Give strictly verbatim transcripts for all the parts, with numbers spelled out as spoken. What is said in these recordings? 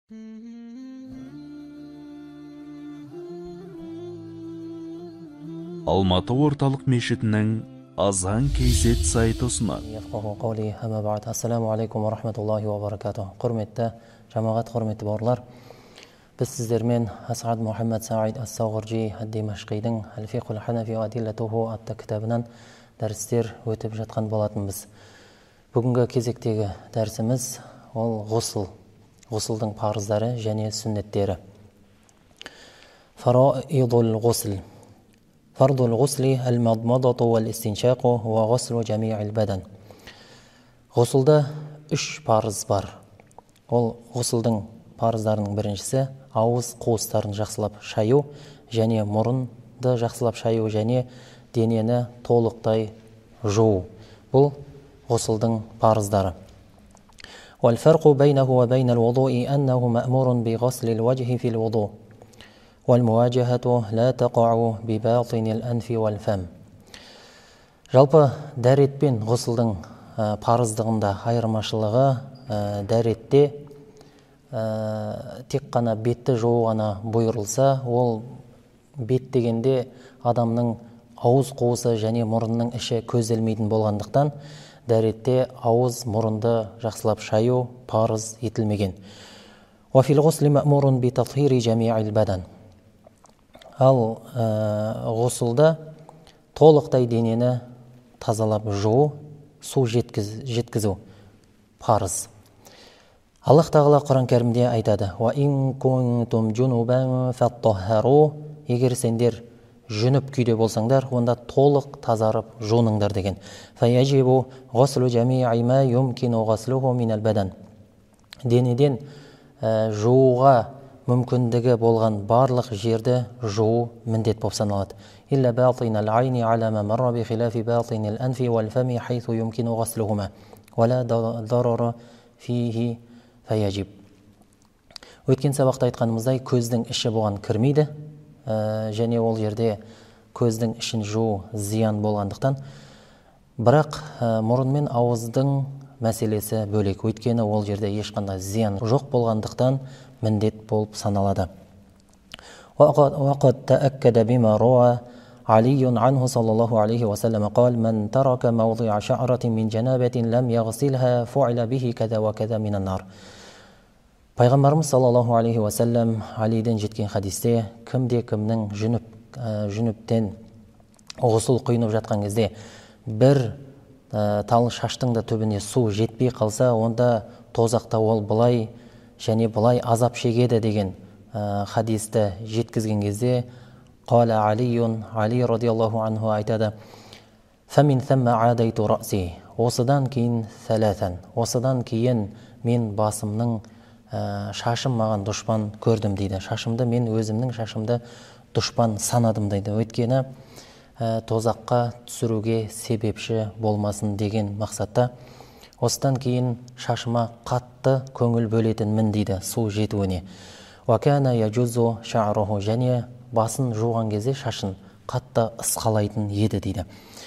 Алматы орталық мешітінің азан кейзет сайты ұсынады. Яфқаху қаули, әмә бa'д. Ассаламу алейкум ва рахматуллахи ва баракатух. Құрметті жамағат, құрметті бауырлар, біз сіздермен Асад Мухаммад Саид ас-Сауғыржи ад-Димашқидің Әл-Фиқхул Ханафи ва Адиллатуху атты кітабынан дәрістер өтіп жатқан болатынбыз. Бүгінгі кезектегі дәрісіміз ол ғұсыл, ғұсылдың парыздары және сүннеттері. Фараидул ғусл. Фардул ғусли әл-мадмадату вәл-истиншақу ва ғуслу жами'ил бадан. Ғұсылда үш парыз бар. Ол ғұсылдың парыздарының біріншісі ауыз қуыстарын жақсылап шаю, және мұрынды жақсылап шаю, және денені толықтай жуу. Бұл ғұсылдың парыздары. Вәл-фарқу байнаху ва байнал вуду'i аннаху ма'мурун би ғаслил вajhi фил вуду'. Вәл-муажахату ла тақау би баатинил анфи вәл-фам. Жалпы дәрет пен ғұсылдың парыздығында айырмашылығы, дәретте тек қана бетті жуу ғана бұйырылса, ол бет дегенде адамның ауыз қуысы және мұрынның іші көзделмейтін болғандықтан, дәретте ауыз мұрынды жақсылап шаю парыз етілмеген. Ва фил ғусли ма'мурун би татхири жами'ил бадан. Ал ғұсылда толықтай денені тазалап жуу, су жеткізу парыз. Аллах Тағала Құран кәрімде айтады: «Ва ин кунтум джунубан фаттахару». Егер сендер жүніп күйде болсаңдар, онда толық тазарып жуыныңдар деген. Фаяжибу ғуслу жами'i ма юмкину ғуслуху минал бадан. Денеден жууға мүмкіндігі болған барлық жерді жуу міндет болып саналады. Илля баатинал айни ала ма марра би хилафи баатинил анфи вал фами хайсу юмкину ғуслухума вала дарара фихи фаяжиб. Өткен сабақта айтқанымыздай, көздің іші болған кірмейді, және ол жерде көздің ішін жуу зиян болғандықтан, бірақ мұрын мен ауыздың мәселесі бөлек. Өйткені ол жерде ешқандай зиян жоқ болғандықтан міндет болып саналады. Вақад тәәккәді бима руа Алийун анху саллаллаху алейхи ва саллам қал: «Ман тарака мауضи'a ша'ратин мин жанабатин лам яғсилха фу'ила бихи кәза ва кәза минан нар». Пайғамбарымыз саллаллаху алейхи ва саллам Алиден жеткен хадисте, кімде кімнің жүніп, жүніптен ғұсыл құйынып жатқан кезде бір тал шаштың да түбіне су жетпей қалса, онда тозақта ол былай және былай азап шегеді деген хадисті жеткізген кезде, қала Алийун, Али радиаллаху анху айтады: «Фамин самма адайту раси». Осыдан кейін сәләтән, осыдан кейін мен басымның шашым маған дұшпан көрдім дейді. Шашымды мен өзімнің шашымды дұшпан санадым дейді. Өйткені тозаққа түсіруге себепші болмасын деген мақсатта, осыдан кейін шашыма қатты көңіл бөлетінмін дейді су жетуіне. Вакана яджузу ша'руху, және басын жуған кезде шашын қатты ысқалайтын еді дейді.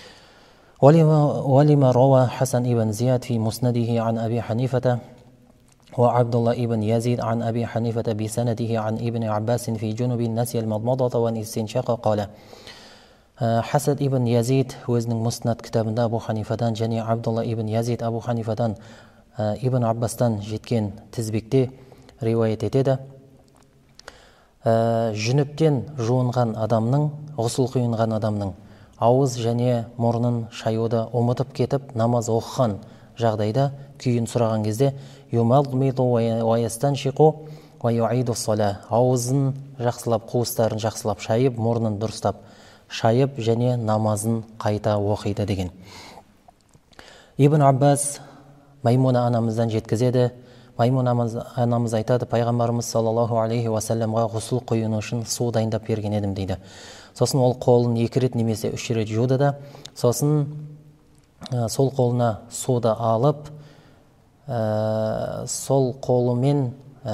Валима рауа Хасан ибн Зияд фи муснадихи ан Аби Ханифата ва Абдулла ибн Язид ан Аби Ханифата би санадихи ан Ибн Аббасин фи джунубин насиял мадмадата ва истиншақа қала. Хасад ибн Язид өзінің Муснад кітабында Абу Ханифадан және Абдулла ибн Язид Абу Ханифадан Ибн Аббастан жеткен тізбекте риуаят етеді: жүніптен жуынған адамның, ғұсыл құйынған адамның ауыз және мұрнын шаюды ұмытып кетіп намаз оқыған жағдайда күйін сұраған кезде юмадмиду ва ястаншиқу ва юиду ссала, ауызын жақсылап, қуыстарын жақсылап шайып, мұрнын дұрыстап шайып және намазын қайта оқиды деген. Ибн Аббас Маймуна анамыздан жеткізеді. Маймуна анамыз айтады: пайғамбарымыз саллаллаху алейхи ва салламға ғұсыл құйыну үшін су дайындап берген едім дейді. Сосын ол қолын екі рет немесе үш рет жуды да, сосын сол қолына суды алып, сол қолымен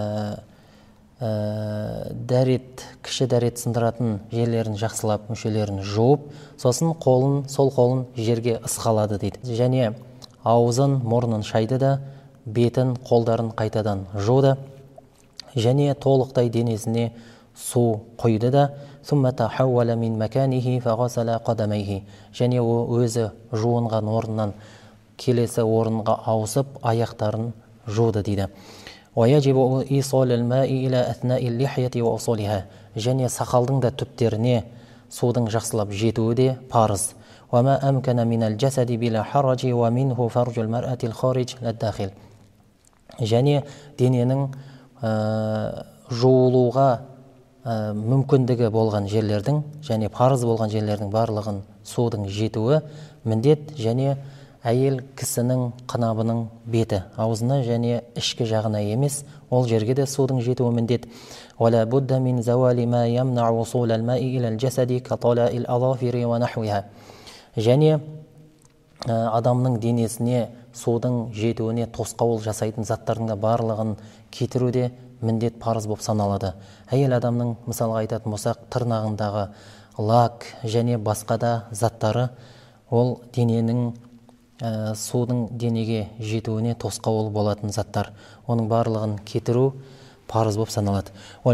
дәрет, кіші дәрет сындыратын жерлерін жақсылап, мүшелерін жуып, сосын қолын, сол қолын жерге ысқалады дейді. Және аузын, мұрнын шайды да, бетін, қолдарын қайтадан жуды. және толықтай денесіне су құйды да ثم تحول من مكانه فغسل قدميه және ол өзі жуынған орнынан келесі орынға ауысып аяқтарын жуды дейді. ويجب إيصال الماء إلى أثناء اللحية وأصولها және сақалдың да түптеріне судың жақсылап жетуі де парыз. وما أمكن من الجسد بلا حرج ومنه فرج المرأة الخارج للداخل және дененің ә, жуылуға ә, мүмкіндігі болған жерлердің және парыз болған жерлердің барлығын судың жетуі міндет, және әйел кісінің қынабының беті, аузына және ішкі жағына емес, ол жерге де судың жетуі міндет. ولا بد من زوال ما يمنع وصول الماء إلى الجسد كطلاء الأظافر ونحوها және адамның денесіне судың жетуіне тосқауыл жасайтын заттардың да барлығын кетіру де міндет, парыз болып саналады. Әйел адамның, мысалға айтатын болсақ, тырнағындағы лак және басқа да заттары ол дененің ә, судың денеге жетуіне тосқауыл болатын заттар. Оның барлығын кетіру парыз болып саналады.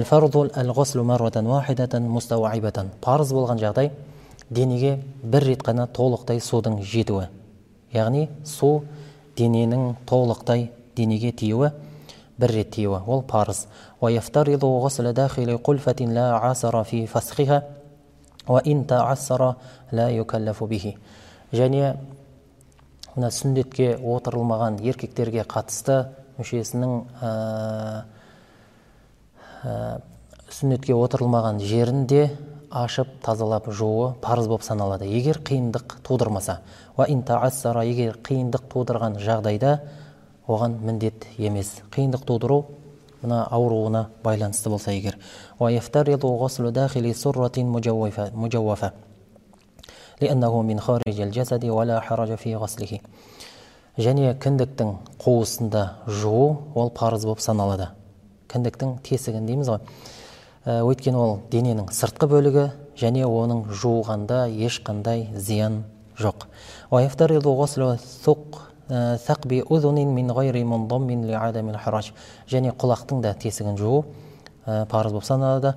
Парыз болған жағдай денеге бір рет қана толықтай судың жетуі. Яғни су дененің толықтай денеге тиюі, бір рет тиюі, ол парыз. Және мына сүндетке отырылмаған еркектерге қатысты мүшесінің ә, ә, сүндетке отырылмаған жерінде ашып тазалап жууы парыз болып саналады, егер қиындық тудырмаса. Егер қиындық тудырған жағдайда оған міндет емес. Қиындық тудыру мына ауруына байланысты болса егер. Және кіндіктің қуысында жуу ол парыз болып саналады. Кіндіктің тесігін дейміз ғой. Өйткені ол дененің сыртқы бөлігі және оның жуғанда ешқандай зиян жоқ. Және құлақтың да тесігін жуу парыз болып саналады.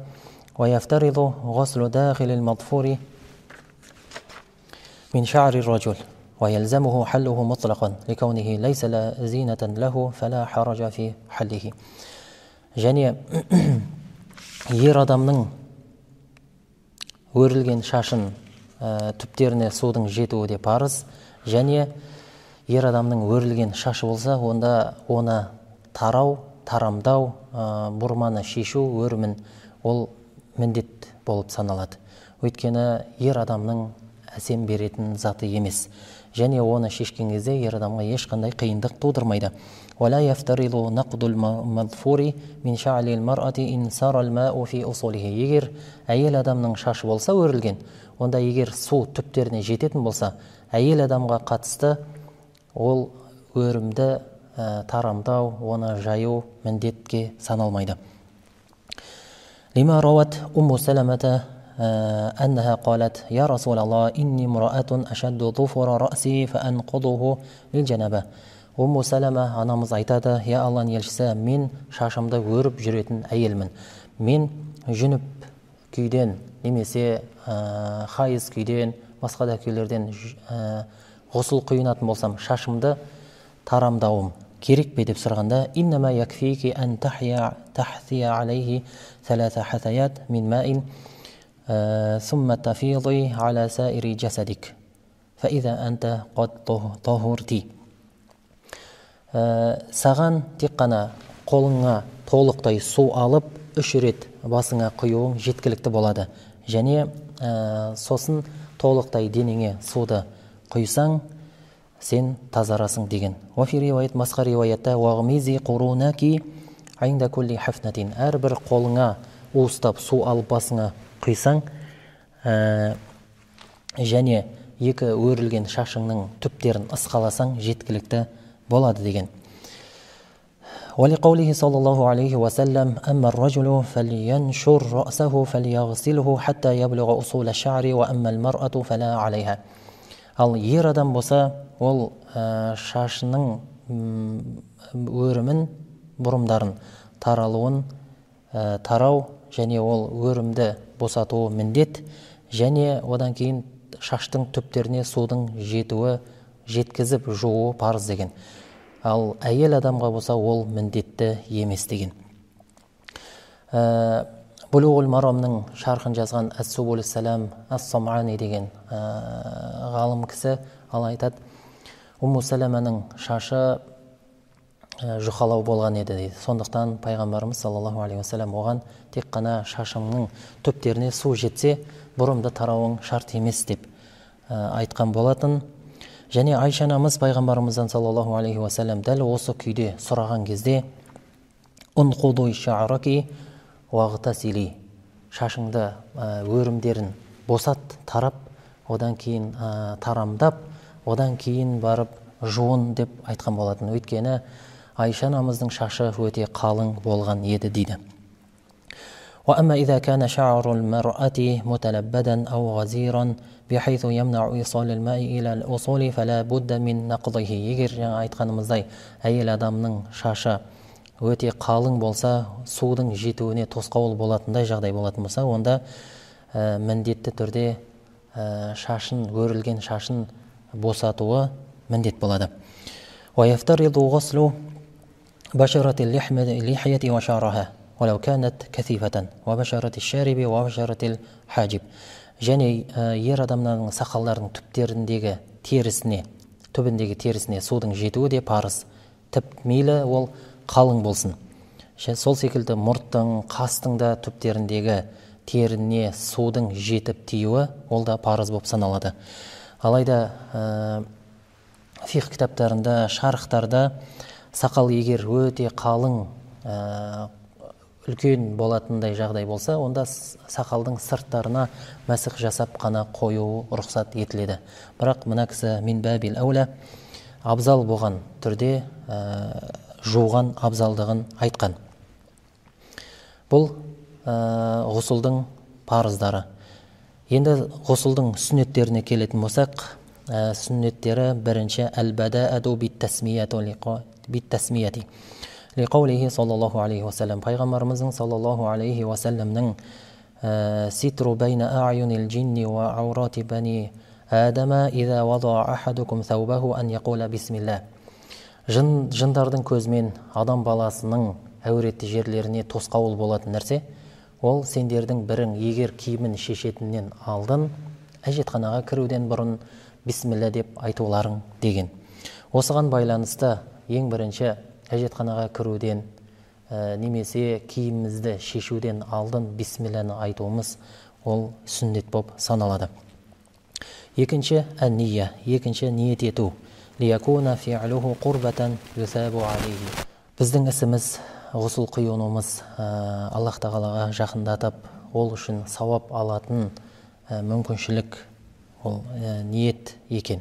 ويلزمه حله مطلقا لكونه ليس زينة له فلا حرج في حله. және ер адамның өрілген шашын ә, түптеріне судың жетуі де парыз, және ер адамның өрілген шашы болса, онда оны тарау, тарамдау, ә, бұрманы шешу, өрімін ол міндет болып саналады. Өйткені ер адамның әсем беретін заты емес, және оны шешкен кезде ер адамға ешқандай қиындық тудырмайды. ولا يفترض نقض المظفور من شعر المرأة إن سار الماء في أصوله. Егер әйел адамның шашы болса өрілген, онда егер су түптеріне жететін болса, әйел адамға қатысты ол өрімді ә, тарамдау, оны жаю міндетке саналмайды. لما روت أم سلمة أنها قالت يا رسول الله إني امرأة أشد ظفر رأسي فأنقضه للجنابة. Умму Салама анамыз айтады: "Я Алланың елшісі, мен шашымды өріп жүретін әйелмін. Мен жүніп күйден немесе ә, хайыз күйден, басқа да күйлерден ә, ғұсыл құйынатын болсам, шашымды тарамдауым керек пе?" деп сұрағанда: "Иннама якфики ан тахия тахсия алейхи саласа хасаят мин маин сумма тафиди аля саири джасадик фа иза анта қад тахурти." Саған тек қана қолыңа толықтай су алып, үш рет басыңа құюың жеткілікті болады. Және ә, сосын толықтай денеңе суды құйсаң, сен тазарасың деген. Уафи риуаят, масқа риуаятта: "Уағмизи қурунаки айнда кулли хафнатин." Әрбір қолыңа уыстап су алып басыңа құйсаң, ә, және екі өрілген шашыңның түптерін ысқаласаң жеткілікті болады деген. ولقوله صلى الله عليه وسلم أما الرجل فلينشر رأسه فليغسله حتى يبلغ أصول الشعر وأما المرأة فلا عليها. Ал ер адам болса, ол ә, шашының өрімін, бұрымдарын таралуын ә, тарау және ол өрімді босатуы міндет, және одан кейін шаштың түптеріне судың жетуі, жеткізіп жууы парыз деген. Ал әйел адамға болса ол міндетті емес деген. Ә, Булуғул Марамның шархын жазған Әс-Субул Сәлам Ас-Сам'ани деген ә, ғалым кісі ал айтады, Умму Сәләмәнің шашы ә, жұқалау болған еді дейді. Сондықтан пайғамбарымыз саллаллаху алейхи уассалам оған тек қана шашымның түптеріне су жетсе, бұрымды тарауың шарт емес деп ә, айтқан болатын. Және Айша анамыз пайғамбарымыздан саллаллаху алейхи уассалам дәл осы күйде сұраған кезде «Унқудуй ша'раки уағтасили» шашыңды өрімдерін босат, тарап, одан кейін ә, тарамдап, одан кейін барып жуын деп айтқан болатын. Өйткені Айша анамыздың шашы өте қалың болған еді дейді. وأما إذا كان شعر المرأة متلبدا أو غزيرا بحيث يمنع إيصال الماء إلى الأصول فلا بد من نقضه. Егер жаңа айтқанымыздай әйел адамның шашы өте қалың болса, судың жетуіне тосқауыл болатындай жағдай болатын болса, онда ә, міндетті түрде ә, шашын, өрілген шашын босатуы міндет болады. ويفترض غسل بشرة اللحية وشعرها ولو كانت كثيفة وبشرة الشارب وبشرة الحاجب. Және ер адамның сақалдарының түптеріндегі терісіне, түбіндегі терісіне судың жетуі де парыз. Тіп мейлі ол қалың болсын. Сол секілді мұрттың, қастың да түптеріндегі теріне судың жетіп тиюі ол да парыз болып саналады. Алайда ә, фиқ кітаптарында, шархтарда сақал егер өте қалың ә, үлкен болатындай жағдай болса, онда сақалдың сырттарына мәсіх жасап қана қоюы рұқсат етіледі. Бірақ мына кісі мин бәбил әулә абзал болған түрде ә, жуған абзалдығын айтқан. Бұл ә, ғұсылдың парыздары. Енді ғұсылдың сүннеттеріне келетін болсақ, ә, сүннеттері бірінші әл-бәдәәду бит-тәсмияти. Лиқаулихи саллаллаху алейхи вассалам. Пайғамбарымыздың саллаллаху алейхи вассаламның ситру байна а'юнил джинни ва аурати бани Адама иза вада ахадукум саубаху ан яқула бисмилла. Жындардың көзімен адам баласының әуретті жерлеріне тосқауыл болатын нәрсе, ол сендердің бірің егер киімін шешетінен алдын әжетханаға кіруден бұрын бисмилла деп айтуларың деген. Осыған байланысты ең бірінші әжетханаға кіруден ә, немесе киімімізді шешуден алдын бисмилланы айтуымыз ол сүннет болып саналады. Екінші ән-ния, екінші ниет ету. Лиякуна фи'луху қурбатан юсабу алейхи. Біздің ісіміз, ғұсыл құюымыз ә, Аллах тағалаға жақындатып, ол үшін сауап алатын ә, мүмкіншілік ол ә, ниет екен.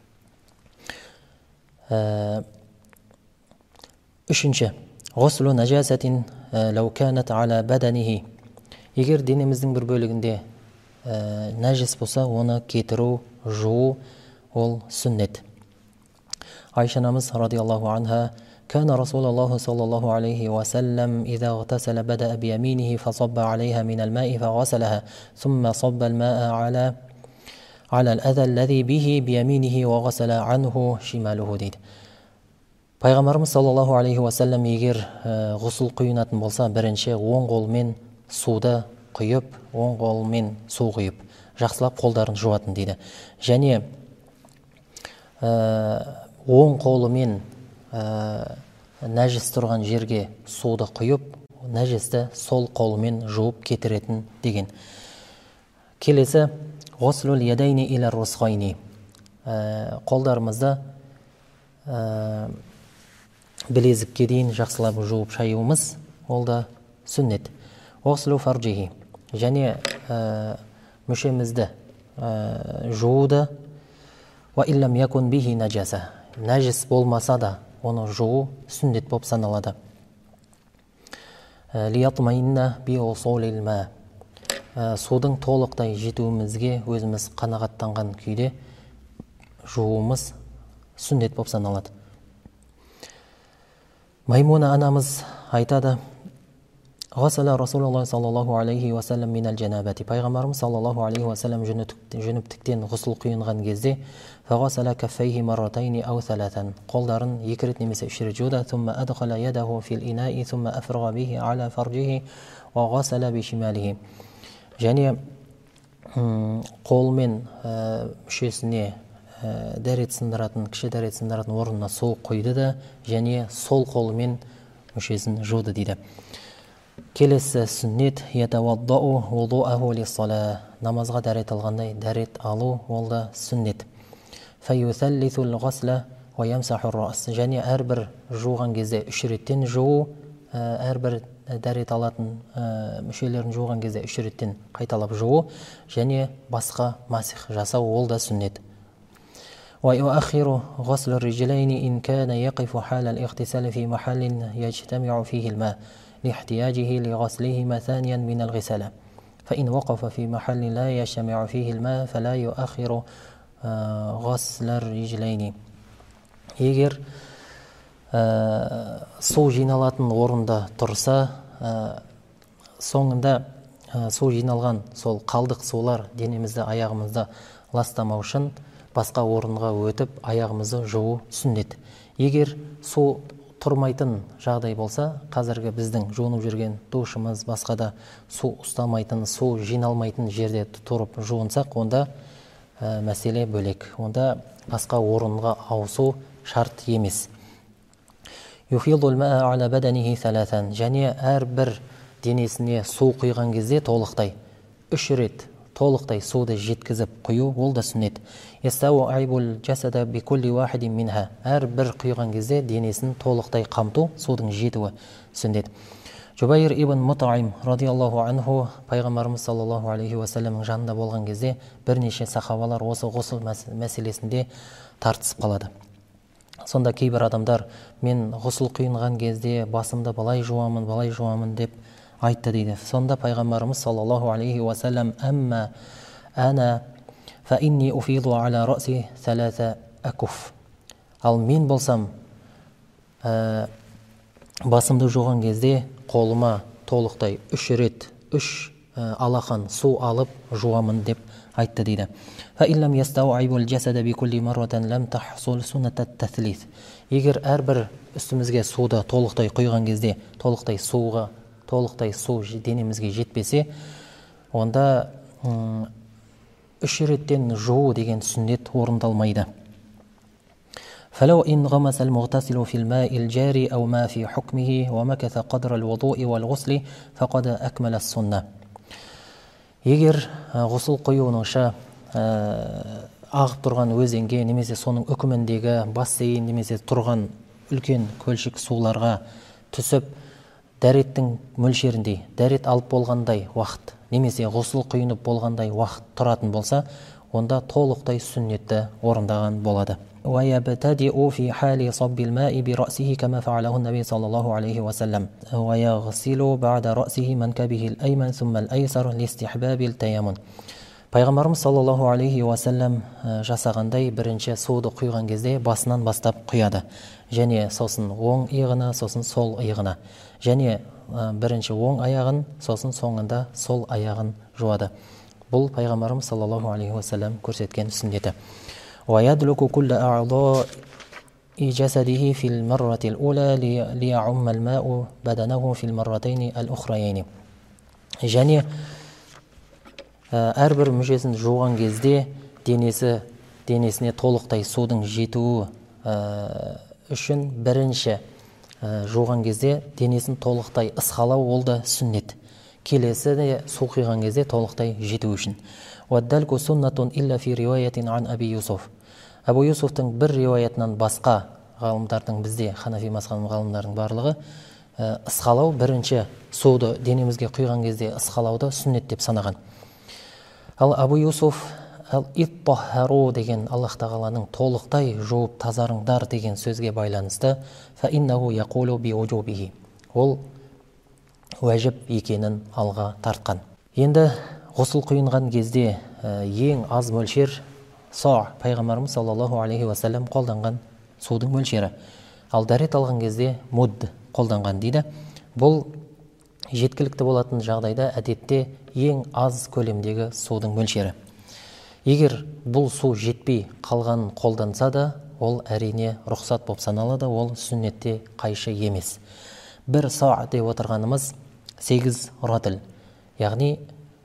Ә, Үшінші, ғұслу нәжасатин ләу кәнет аля бәдәнихи. Егер денеміздің бір бөлігінде ә, нәжіс болса, оны кетіру, жуу, ол сүннет. Айша анамыз радиаллаху анха, кәна Расулаллаху саллаллаху алейхи вассалам иза ғтасала бәдәә бияминихи фасабба алейха минал маи фағасалаха, сумма сабба ал-ма'a аля аля ал-әза аллази бихи бияминихи ва ғасала анху шималуху дейді. Пайғамбарымыз саллаллаху алейхи уассалам егер ә, ғұсыл құйынатын болса, бірінші оң қолмен суды құйып, оң қолмен су құйып, жақсылап қолдарын жуатын дейді. Және ә, оң қолымен ә, нәжіс тұрған жерге суды құйып, нәжісті сол қолымен жуып кетіретін деген. Келесі, ғұслул ядайни илар русқайни. Ә, қолдарымызды ә, білезікке дейін жақсылап жуып шаюымыз, ол да сүннет. Ғұслу фарджихи. Және ә, мүшемізді ә, жууды ва иллам якун бихи нәжаса. Нәжіс болмаса да оны жуу сүннет болып саналады. Лиятмайинна би усулил ма. Судың толықтай жетуімізге өзіміз қанағаттанған күйде жууымыз сүннет болып саналады. Маймуна анамыз айтады, ғасала Расулуллах саллаллаху алейхи уассалам минал джанабати. Пайғамбарымыз саллаллаху алейхи уассалам жүніптіктен ғұсыл құйынған кезде фағасала каффайхи марратайни ау салатан. Қолдарын екі рет немесе үш рет жуды. Thumma адхала ядаху фил инаи thumma афрага бихи аля фарджихи ва ғасала бишималихи. Және қолмен мүшесіне дәрет сындыратын, кіші дәрет сындыратын орнына сол қойды да, және сол қолымен мүшесін жуды дейді. Келесі сүннет ятаваддау вудуаху лиссала. Намазға дәрет алғандай дәрет алу ол да сүннет. Фаюсаллисул ғасла ва ямсаху рас. Және әрбір жуған кезде үш реттен жуу, әрбір дәрет алатын мүшелерін жуған кезде үш реттен қайталап жуу, және басқа масих жасау ол да сүннет. ويؤخر غسل الرجلين إن كان يقف حال الاغتسال في محل يجتمع فيه الماء لاحتياجه لغسلهما ثانيا من الغسالة فإن وقف في محل لا يجتمع فيه الماء فلا يؤخر غسل الرجلين. Егер су жиналатын орында тұрса, соңында су жиналған сол қалдық сулар денемізді, аяғымызды ластамау үшін басқа орынға өтіп аяғымызды жуу сүннет. Егер су тұрмайтын жағдай болса, қазіргі біздің жуынып жүрген душымыз, басқа да су ұстамайтын, су жиналмайтын жерде тұрып жуынсақ, онда ә, мәселе бөлек. Онда басқа орынға ауысу шарт емес. Юфидул маа аля баданихи саласан. Және әрбір денесіне су құйған кезде толықтай үш рет толықтай суды жеткізіп құю ол да сүннет. Ястау айбул жасада бикулли вахидин минха. Әрбір құйған кезде денесін толықтай қамту, судың жетуі сүннет. Жубайр ибн Мутаим радиаллаху анху пайғамбарымыз саллаллаху алейхи уассаламның жанында болған кезде бірнеше сахабалар осы ғұсыл мәселесінде тартысып қалады. Сонда кейбір адамдар мен ғұсыл құйынған кезде басымды былай жуамын, былай жуамын деп айтты дейді. Сонда пайғамбарымыз саллаллаху алейхи уассалам әмма ана фа инни уфиду аля раси саласа акуф. Ал мен болсам ә, басымды жуған кезде қолыма толықтай үш рет үш ә, алақан су алып жуамын деп айтты дейді. Фа иллам ястауибул жасада бикулли марратан лам тахсул суннатат таслис. Егер әрбір үстімізге суды толықтай құйған кезде толықтай суға толықтай су денемізге жетпесе, онда үш реттен жуу деген сүннет орындалмайды. فلو إن غمس المغتسل في الماء الجاري أو ما في حكمه ومكث قدر الوضوء والغسل فقد أكمل السنة. Егер ғұсыл құюыныңша ағып тұрған өзенге немесе соның үкіміндегі бассейн немесе тұрған үлкен көлшік суларға түсіп дәреттің мөлшеріндей, дәрет алып болғандай уақыт немесе ғұсыл құйынып болғандай уақыт тұратын болса, онда толықтай сүннетті орындаған болады. ويبتدئ في حال صب الماء برأسه كما فعله النبي صلى الله عليه وسلم ويغسل بعد رأسه منكبه الأيمن ثم الأيسر لاستحباب التيمم. Пайғамбарымыз саллаллаху алейхи уассалам жасағандай бірінші суды құйған кезде басынан бастап құяды. Және сосын оң иығына, сосын сол иығына. Және бірінші оң аяғын, сосын соңында сол аяғын жуады. Бұл Пайғамбарымыз саллаллаху алейхи уассалам көрсеткен сүннеті. ويدلك كل أعضاء جسده في المرة الأولى ليعم الماء بدنه في المرتين الأخريين. және әрбір мүшесін жуған кезде денесі денесіне толықтай судың жетуі үшін бірінші жуған кезде денесін толықтай ысқалау ол да сүннет. Келесі де су құйған кезде толықтай жету үшін. وَالدَّلْكُ سُنَّةٌ إِلَّا فِي رِوَايَةٍ عَنْ أَبِي يُوسُف. Абу Юсуфтың бір риуаятынан басқа ғалымдардың, бізде Ханафи мазхабының ғалымдардың барлығы ысқалау, бірінші суды денемізге құйған кезде ысқалауды сүннет деп санаған. Ал Абу Юсуф «Иттахару» деген Аллах тағаланың толықтай жуып тазарыңдар деген сөзге байланысты «Фаиннаху яқулу биуджубихи». Ол уәжіп екенін алға тартқан. Енді ғұсыл құйынған кезде ең аз мөлшер са, Пайғамбарымыз саллаллаху алейхи уассалам қолданған судың мөлшері. Ал дәрет алған кезде муд қолданған дейді. Бұл жеткілікті болатын жағдайда әдетте ең аз көлемдегі судың мөлшері. Егер бұл су жетпей қалған қолданса да, ол әрине рұқсат болып саналады, ол сүннетте қайшы емес. Бір саа деп отырғанымыз сегіз ротл, яғни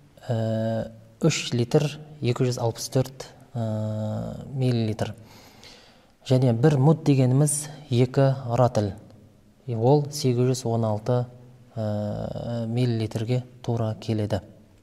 үш литр екі жүз алпыс төрт миллилитр. Және бір мұд дегеніміз екі ротл, ол сегіз жүз он алты миллилитрге тура келеді.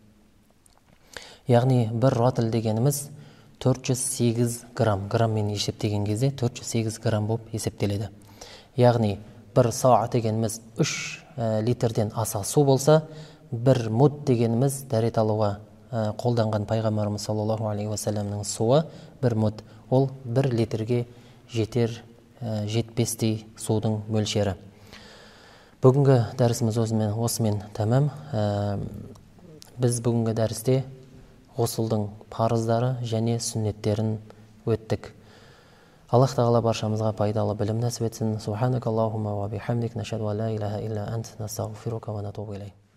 Яғни бір ротл дегеніміз төрт жүз сегіз грамм, граммен есептеген кезде төрт жүз сегіз грамм болып есептеледі. Яғни бір саа дегеніміз үш литрден аса су болса, бір мұд дегеніміз дәрет алуға қолданған пайғамбарымыз саллаллаху алейхи уассаламның суы бір мұд, ол бір литрге жетер жетпестей судың мөлшері. Бүгінгі дәрісіміз осымен тәмам. Біз бүгінгі дәрісте ғұсылдың парыздары және сүннеттерін өттік. Аллах тағала баршамызға пайдалы білім нәсіп етсін. Субханакаллахумма ва бихамдик, нашһаду ан ла илаха илля ант, настағфирука ва натубу илейк.